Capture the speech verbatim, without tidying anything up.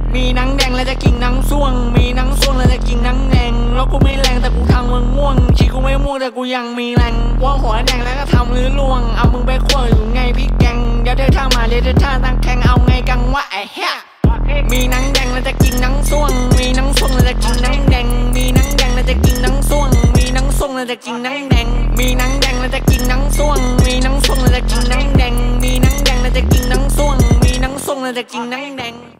มีหนังแดงแล้วจะกินหนังส่วงมีหนังส่วงแล้วจะกินหนังแดงแล้วกูไม่แรงแต่กูทำมึงม่วงชีกูไม่ม่วงแต่กูยังมีแรงว่าหัวแดงแล้วก็ทำหรือล่วงเอามึงไปคั่วอยู่ไงพี่แกงเดี๋ยวเธอท่ามาเดี๋ยวเธอท่าตั้งแข่งเอาไงกังวะไอ้เหี้ยมีหนังแดงแล้วจะกินหนังส่วงมีหนังส่วงแล้วจะกินหนังแดงมีหนังแดงแล้วจะกินหนังส่วงมีหนังส่วงแล้วจะกินหนังแดงมีหนังแดงแล้วจะกินหนังส่วงมีหนังส่วงแล้วจะกินหนังแดงมีหนังแดงแล้วจะกินหนังส่วงมีหนังส่วงแล้วจะกินหนังแดง